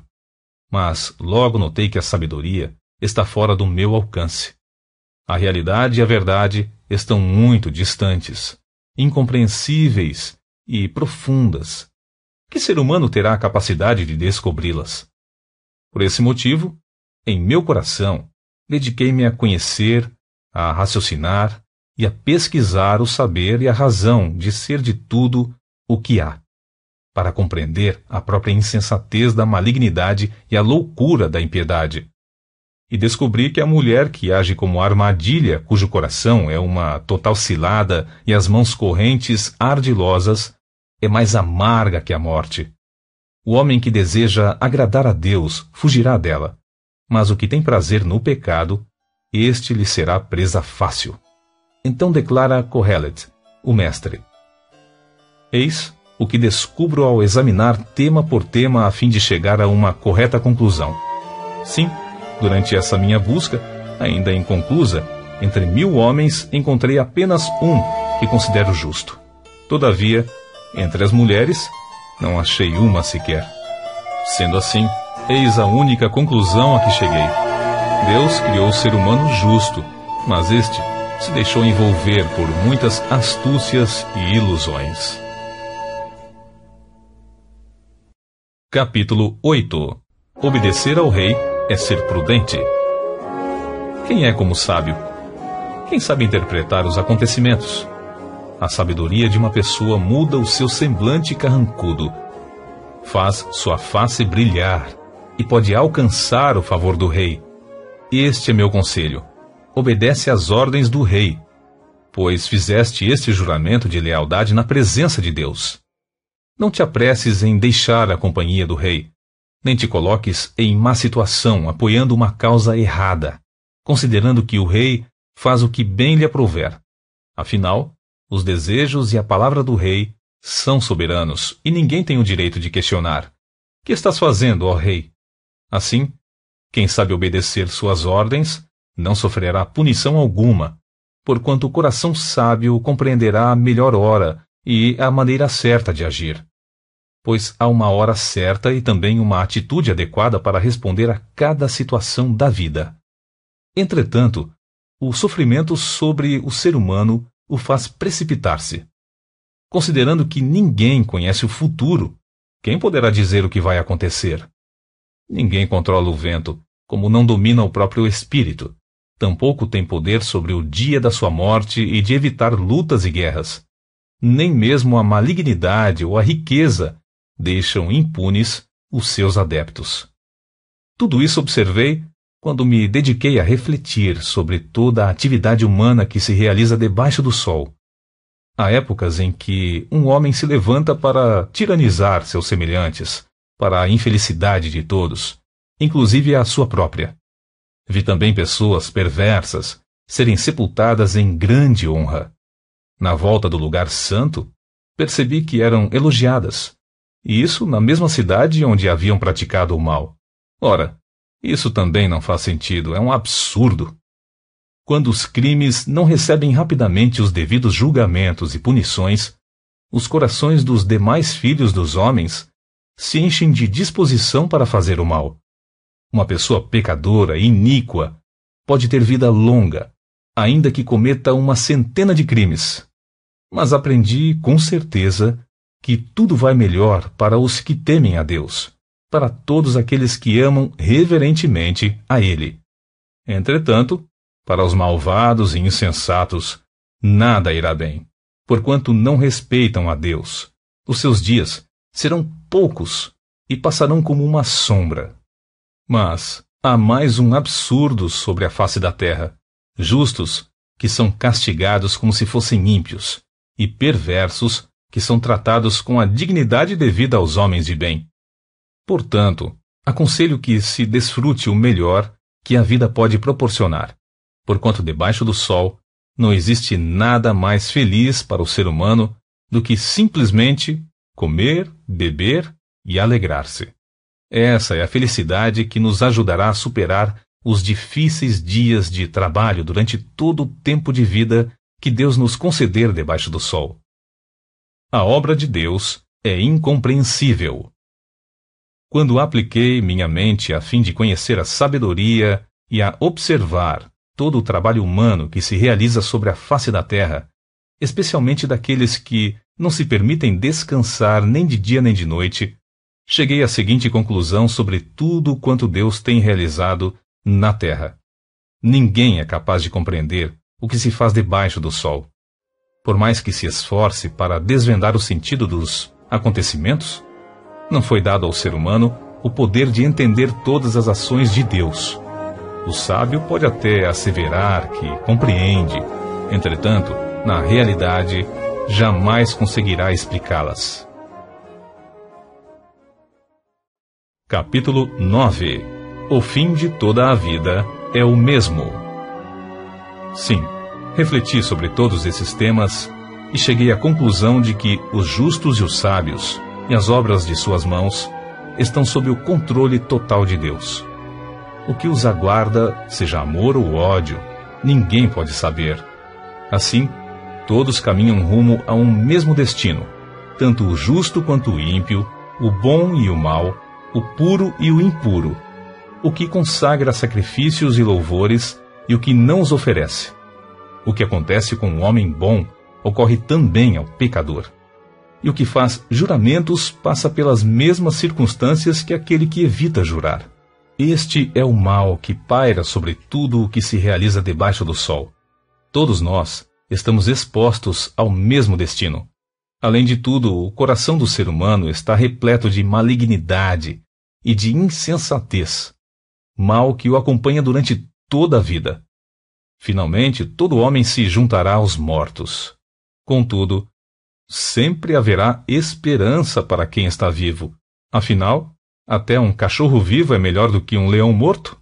Mas logo notei que a sabedoria está fora do meu alcance. A realidade e a verdade estão muito distantes, incompreensíveis e profundas. Que ser humano terá a capacidade de descobri-las? Por esse motivo, em meu coração, dediquei-me a conhecer, a raciocinar e a pesquisar o saber e a razão de ser de tudo o que há, para compreender a própria insensatez da malignidade e a loucura da impiedade. E descobri que a mulher que age como armadilha, cujo coração é uma total cilada e as mãos correntes ardilosas, é mais amarga que a morte. O homem que deseja agradar a Deus fugirá dela, mas o que tem prazer no pecado, este lhe será presa fácil. Então declara Kohelet, o mestre: eis o que descubro ao examinar tema por tema a fim de chegar a uma correta conclusão. Sim, durante essa minha busca, ainda inconclusa, entre 1000 homens encontrei apenas um que considero justo. Todavia, entre as mulheres, não achei uma sequer. Sendo assim, eis a única conclusão a que cheguei. Deus criou o ser humano justo, mas este se deixou envolver por muitas astúcias e ilusões. Capítulo 8. Obedecer ao rei é ser prudente. Quem é como sábio? Quem sabe interpretar os acontecimentos? A sabedoria de uma pessoa muda o seu semblante carrancudo, faz sua face brilhar e pode alcançar o favor do rei. Este é meu conselho: obedece às ordens do rei, pois fizeste este juramento de lealdade na presença de Deus. Não te apresses em deixar a companhia do rei, nem te coloques em má situação apoiando uma causa errada, considerando que o rei faz o que bem lhe aprouver. Afinal, os desejos e a palavra do rei são soberanos e ninguém tem o direito de questionar: que estás fazendo, ó rei? Assim, quem sabe obedecer suas ordens não sofrerá punição alguma, porquanto o coração sábio compreenderá a melhor hora e a maneira certa de agir. Pois há uma hora certa e também uma atitude adequada para responder a cada situação da vida. Entretanto, o sofrimento sobre o ser humano o faz precipitar-se. Considerando que ninguém conhece o futuro, quem poderá dizer o que vai acontecer? Ninguém controla o vento, como não domina o próprio espírito. Tampouco tem poder sobre o dia da sua morte e de evitar lutas e guerras. Nem mesmo a malignidade ou a riqueza deixam impunes os seus adeptos. Tudo isso observei quando me dediquei a refletir sobre toda a atividade humana que se realiza debaixo do sol. Há épocas em que um homem se levanta para tiranizar seus semelhantes, para a infelicidade de todos, inclusive a sua própria. Vi também pessoas perversas serem sepultadas em grande honra. Na volta do lugar santo, percebi que eram elogiadas, e isso na mesma cidade onde haviam praticado o mal. Ora, isso também não faz sentido, é um absurdo. Quando os crimes não recebem rapidamente os devidos julgamentos e punições, os corações dos demais filhos dos homens se enchem de disposição para fazer o mal. Uma pessoa pecadora e iníqua pode ter vida longa, ainda que cometa uma centena de crimes. Mas aprendi, com certeza, que tudo vai melhor para os que temem a Deus, para todos aqueles que amam reverentemente a Ele. Entretanto, para os malvados e insensatos, nada irá bem, porquanto não respeitam a Deus. Os seus dias serão poucos e passarão como uma sombra. Mas há mais um absurdo sobre a face da terra: justos que são castigados como se fossem ímpios, e perversos que são tratados com a dignidade devida aos homens de bem. Portanto, aconselho que se desfrute o melhor que a vida pode proporcionar, porquanto debaixo do sol não existe nada mais feliz para o ser humano do que simplesmente comer, beber e alegrar-se. Essa é a felicidade que nos ajudará a superar os difíceis dias de trabalho durante todo o tempo de vida que Deus nos conceder debaixo do sol. A obra de Deus é incompreensível. Quando apliquei minha mente a fim de conhecer a sabedoria e a observar todo o trabalho humano que se realiza sobre a face da terra, especialmente daqueles que não se permitem descansar nem de dia nem de noite, cheguei à seguinte conclusão sobre tudo quanto Deus tem realizado na terra. Ninguém é capaz de compreender o que se faz debaixo do sol. Por mais que se esforce para desvendar o sentido dos acontecimentos, não foi dado ao ser humano o poder de entender todas as ações de Deus. O sábio pode até asseverar que compreende, entretanto, na realidade, jamais conseguirá explicá-las. Capítulo 9. O fim de toda a vida é o mesmo. Sim, refleti sobre todos esses temas e cheguei à conclusão de que os justos e os sábios e as obras de suas mãos estão sob o controle total de Deus. O que os aguarda, seja amor ou ódio, ninguém pode saber. Assim, todos caminham rumo a um mesmo destino, tanto o justo quanto o ímpio, o bom e o mau, o puro e o impuro, o que consagra sacrifícios e louvores e o que não os oferece. O que acontece com o homem bom ocorre também ao pecador. E o que faz juramentos passa pelas mesmas circunstâncias que aquele que evita jurar. Este é o mal que paira sobre tudo o que se realiza debaixo do sol. Todos nós estamos expostos ao mesmo destino. Além de tudo, o coração do ser humano está repleto de malignidade e de insensatez, mal que o acompanha durante toda a vida. Finalmente, todo homem se juntará aos mortos. Contudo, sempre haverá esperança para quem está vivo. Afinal, até um cachorro vivo é melhor do que um leão morto.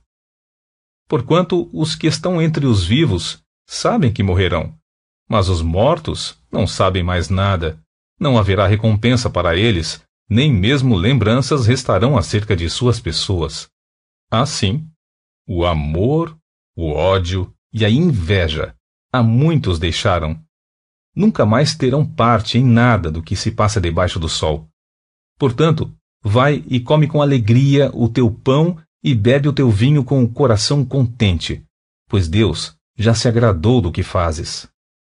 Porquanto os que estão entre os vivos sabem que morrerão, mas os mortos não sabem mais nada. Não haverá recompensa para eles, nem mesmo lembranças restarão acerca de suas pessoas. Assim, o amor, o ódio e a inveja a muitos deixaram. Nunca mais terão parte em nada do que se passa debaixo do sol. Portanto, vai e come com alegria o teu pão e bebe o teu vinho com o coração contente, pois Deus já se agradou do que fazes.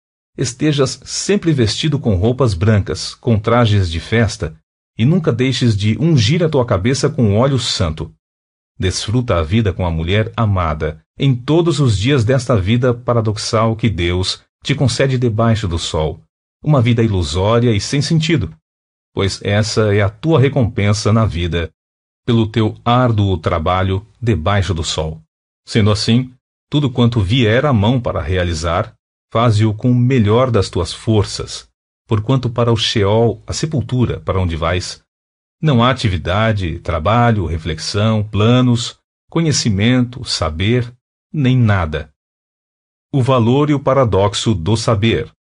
Estejas sempre vestido com roupas brancas, com trajes de festa, e nunca deixes de ungir a tua cabeça com óleo santo. Desfruta a vida com a mulher amada, em todos os dias desta vida paradoxal que Deus te concede debaixo do sol, uma vida ilusória e sem sentido, pois essa é a tua recompensa na vida, pelo teu árduo trabalho debaixo do sol. Sendo assim, tudo quanto vier à mão para realizar, faze-o com o melhor das tuas forças, porquanto para o Sheol, a sepultura, para onde vais, não há atividade, trabalho, reflexão, planos, conhecimento, saber, nem nada. O valor e o paradoxo do saber.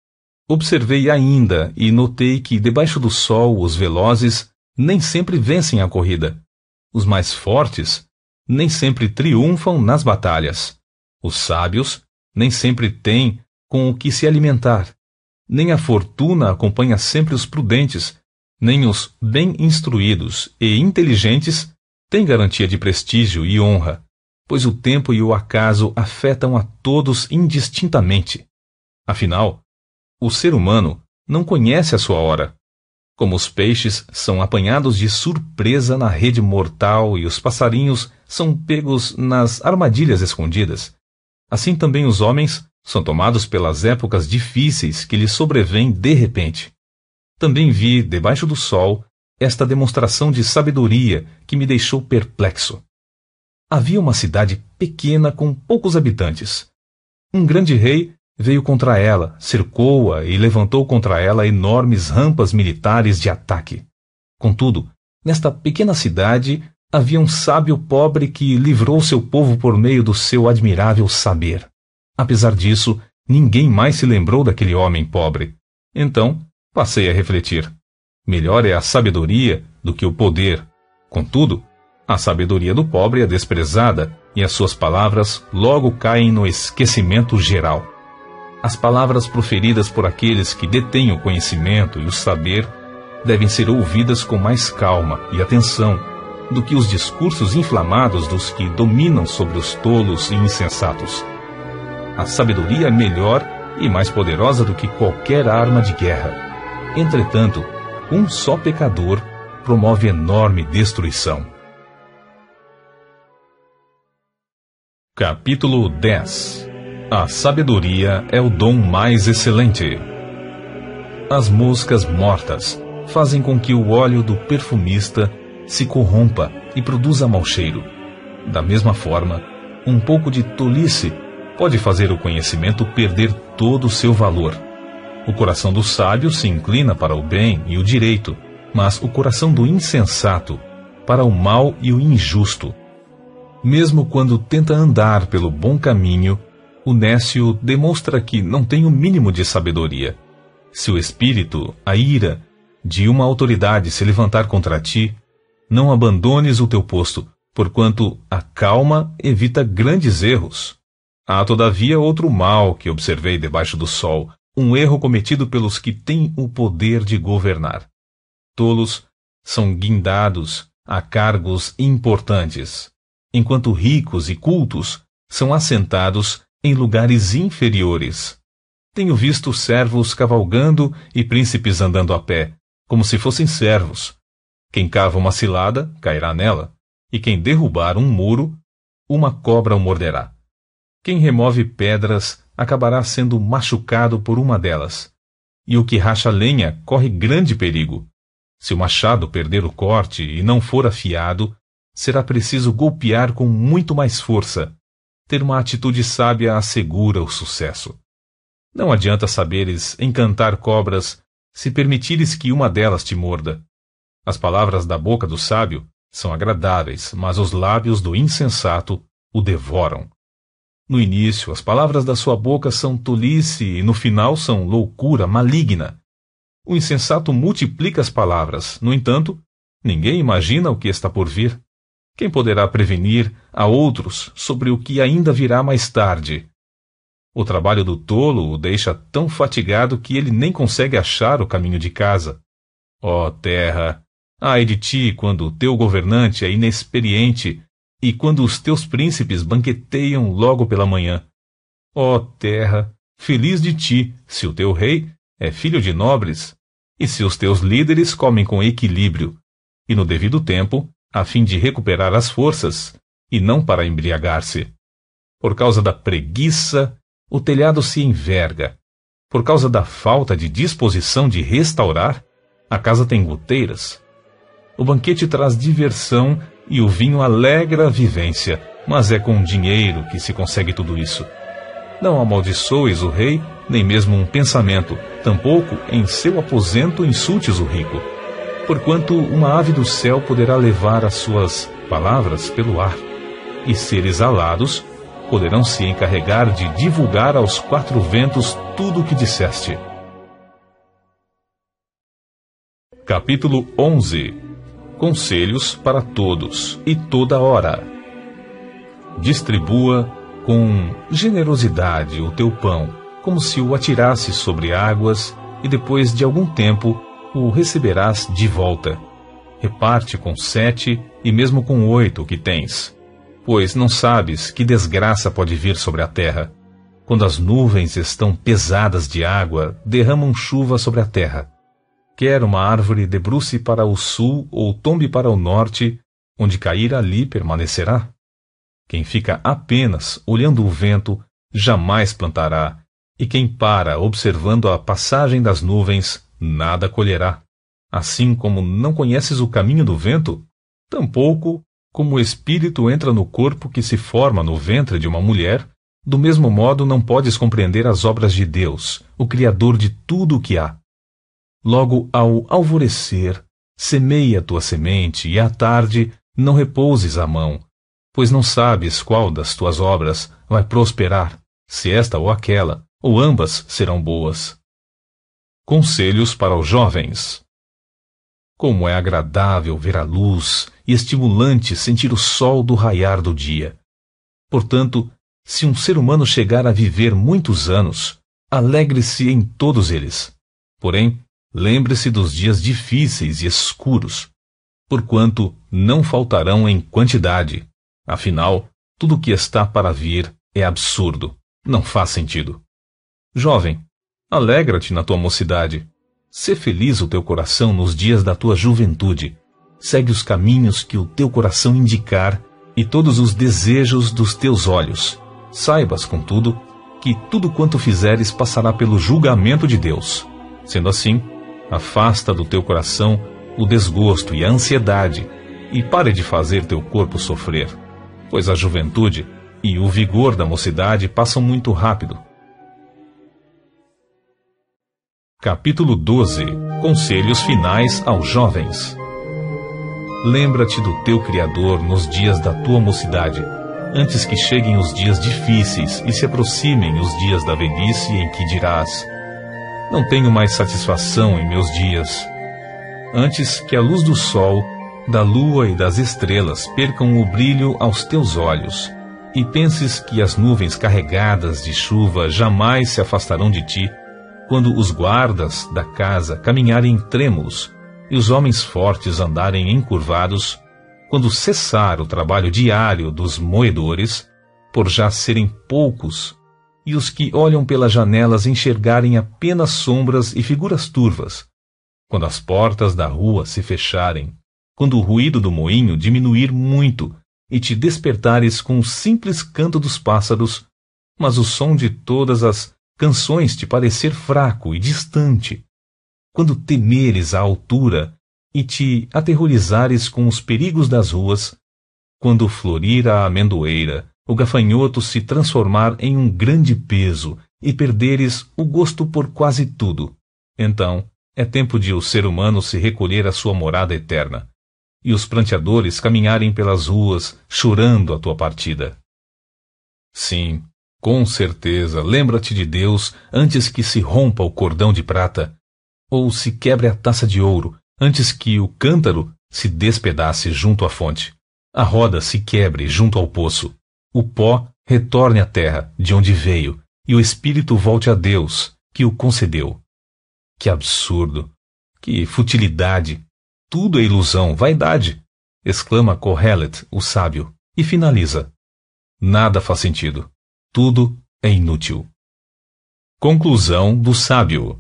Observei ainda e notei que debaixo do sol os velozes nem sempre vencem a corrida. Os mais fortes nem sempre triunfam nas batalhas. Os sábios nem sempre têm com o que se alimentar. Nem a fortuna acompanha sempre os prudentes, nem os bem instruídos e inteligentes têm garantia de prestígio e honra, pois o tempo e o acaso afetam a todos indistintamente. Afinal, o ser humano não conhece a sua hora. Como os peixes são apanhados de surpresa na rede mortal e os passarinhos são pegos nas armadilhas escondidas, assim também os homens são tomados pelas épocas difíceis que lhes sobrevêm de repente. Também vi, debaixo do sol, esta demonstração de sabedoria que me deixou perplexo. Havia uma cidade pequena com poucos habitantes. Um grande rei veio contra ela, cercou-a e levantou contra ela enormes rampas militares de ataque. Contudo, nesta pequena cidade havia um sábio pobre que livrou seu povo por meio do seu admirável saber. Apesar disso, ninguém mais se lembrou daquele homem pobre. Então, passei a refletir. Melhor é a sabedoria do que o poder. Contudo, a sabedoria do pobre é desprezada e as suas palavras logo caem no esquecimento geral. As palavras proferidas por aqueles que detêm o conhecimento e o saber devem ser ouvidas com mais calma e atenção do que os discursos inflamados dos que dominam sobre os tolos e insensatos. A sabedoria é melhor e mais poderosa do que qualquer arma de guerra. Entretanto, um só pecador promove enorme destruição. Capítulo 10. A sabedoria é o dom mais excelente. As moscas mortas fazem com que o óleo do perfumista se corrompa e produza mau cheiro. Da mesma forma, um pouco de tolice pode fazer o conhecimento perder todo o seu valor. O coração do sábio se inclina para o bem e o direito, mas o coração do insensato para o mal e o injusto. Mesmo quando tenta andar pelo bom caminho, o nécio demonstra que não tem o mínimo de sabedoria. Se o espírito, a ira, de uma autoridade se levantar contra ti, não abandones o teu posto, porquanto a calma evita grandes erros. Há, todavia, outro mal que observei debaixo do sol, um erro cometido pelos que têm o poder de governar. Tolos são guindados a cargos importantes, enquanto ricos e cultos são assentados em lugares inferiores. Tenho visto servos cavalgando e príncipes andando a pé, como se fossem servos. Quem cava uma cilada, cairá nela, e quem derrubar um muro, uma cobra o morderá. Quem remove pedras acabará sendo machucado por uma delas, e o que racha lenha corre grande perigo. Se o machado perder o corte e não for afiado, será preciso golpear com muito mais força. Ter uma atitude sábia assegura o sucesso. Não adianta saberes encantar cobras se permitires que uma delas te morda. As palavras da boca do sábio são agradáveis, mas os lábios do insensato o devoram. No início, as palavras da sua boca são tolice e no final são loucura maligna. O insensato multiplica as palavras, no entanto, ninguém imagina o que está por vir. Quem poderá prevenir a outros sobre o que ainda virá mais tarde? O trabalho do tolo o deixa tão fatigado que ele nem consegue achar o caminho de casa. Ó terra, ai de ti quando o teu governante é inexperiente e quando os teus príncipes banqueteiam logo pela manhã. Ó terra, feliz de ti se o teu rei é filho de nobres e se os teus líderes comem com equilíbrio e no devido tempo, a fim de recuperar as forças e não para embriagar-se. Por causa da preguiça, o telhado se enverga. Por causa da falta de disposição de restaurar, a casa tem goteiras. O banquete traz diversão e o vinho alegra a vivência, mas é com dinheiro que se consegue tudo isso. Não amaldiçoes o rei, nem mesmo um pensamento, tampouco em seu aposento insultes o rico. Porquanto uma ave do céu poderá levar as suas palavras pelo ar, e seres alados poderão se encarregar de divulgar aos quatro ventos tudo o que disseste. Capítulo 11. Conselhos para todos e toda hora. Distribua com generosidade o teu pão, como se o atirasse sobre águas, e depois de algum tempo o receberás de volta. Reparte com 7 e mesmo com 8 que tens, pois não sabes que desgraça pode vir sobre a terra. Quando as nuvens estão pesadas de água, derramam chuva sobre a terra. Quer uma árvore debruce para o sul ou tombe para o norte, onde cair ali permanecerá. Quem fica apenas olhando o vento, jamais plantará, e quem para observando a passagem das nuvens, nada colherá. Assim como não conheces o caminho do vento, tampouco como o espírito entra no corpo que se forma no ventre de uma mulher, do mesmo modo não podes compreender as obras de Deus, o Criador de tudo o que há. Logo ao alvorecer, semeia tua semente, e à tarde não repouses a mão, pois não sabes qual das tuas obras vai prosperar, se esta ou aquela, ou ambas serão boas. Conselhos para os jovens. Como é agradável ver a luz e estimulante sentir o sol do raiar do dia. Portanto, se um ser humano chegar a viver muitos anos, alegre-se em todos eles. Porém, lembre-se dos dias difíceis e escuros, porquanto não faltarão em quantidade. Afinal, tudo o que está para vir é absurdo, não faz sentido. Jovem, alegra-te na tua mocidade. Sê feliz o teu coração nos dias da tua juventude. Segue os caminhos que o teu coração indicar e todos os desejos dos teus olhos. Saibas, contudo, que tudo quanto fizeres passará pelo julgamento de Deus. Sendo assim, afasta do teu coração o desgosto e a ansiedade, e pare de fazer teu corpo sofrer, pois a juventude e o vigor da mocidade passam muito rápido. Capítulo 12. Conselhos finais aos jovens. Lembra-te do teu Criador nos dias da tua mocidade, antes que cheguem os dias difíceis e se aproximem os dias da velhice em que dirás: não tenho mais satisfação em meus dias. Antes que a luz do sol, da lua e das estrelas percam o brilho aos teus olhos, e penses que as nuvens carregadas de chuva jamais se afastarão de ti, quando os guardas da casa caminharem trêmulos e os homens fortes andarem encurvados, quando cessar o trabalho diário dos moedores, por já serem poucos, e os que olham pelas janelas enxergarem apenas sombras e figuras turvas, quando as portas da rua se fecharem, quando o ruído do moinho diminuir muito e te despertares com o simples canto dos pássaros, mas o som de todas as canções te parecer fraco e distante, quando temeres a altura e te aterrorizares com os perigos das ruas, quando florir a amendoeira, o gafanhoto se transformar em um grande peso e perderes o gosto por quase tudo, então é tempo de o ser humano se recolher à sua morada eterna, e os pranteadores caminharem pelas ruas chorando a tua partida. Sim, com certeza, lembra-te de Deus antes que se rompa o cordão de prata, ou se quebre a taça de ouro, antes que o cântaro se despedace junto à fonte, a roda se quebre junto ao poço, o pó retorne à terra de onde veio, e o espírito volte a Deus, que o concedeu. Que absurdo! Que futilidade! Tudo é ilusão, vaidade! Exclama Kohelet, o sábio, e finaliza: nada faz sentido. Tudo é inútil. Conclusão do sábio.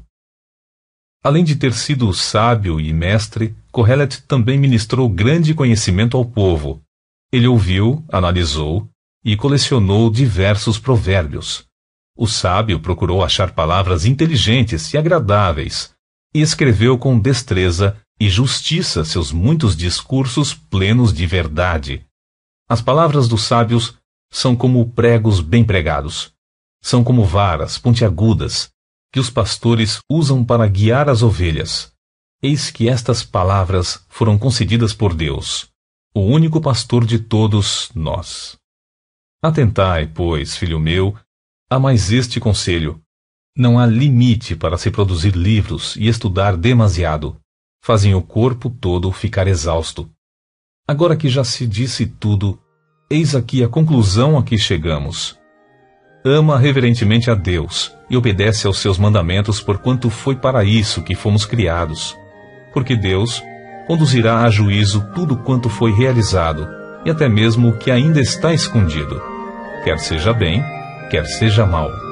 Além de ter sido sábio e mestre, Kohelet também ministrou grande conhecimento ao povo. Ele ouviu, analisou e colecionou diversos provérbios. O sábio procurou achar palavras inteligentes e agradáveis, e escreveu com destreza e justiça seus muitos discursos plenos de verdade. As palavras dos sábios são como pregos bem pregados. São como varas pontiagudas que os pastores usam para guiar as ovelhas. Eis que estas palavras foram concedidas por Deus, o único pastor de todos nós. Atentai, pois, filho meu, a mais este conselho: não há limite para se produzir livros e estudar demasiado. fazem o corpo todo ficar exausto. Agora que já se disse tudo, eis aqui a conclusão a que chegamos. Ama reverentemente a Deus e obedece aos seus mandamentos, porquanto foi para isso que fomos criados. Porque Deus conduzirá a juízo tudo quanto foi realizado, e até mesmo o que ainda está escondido, quer seja bem, quer seja mal.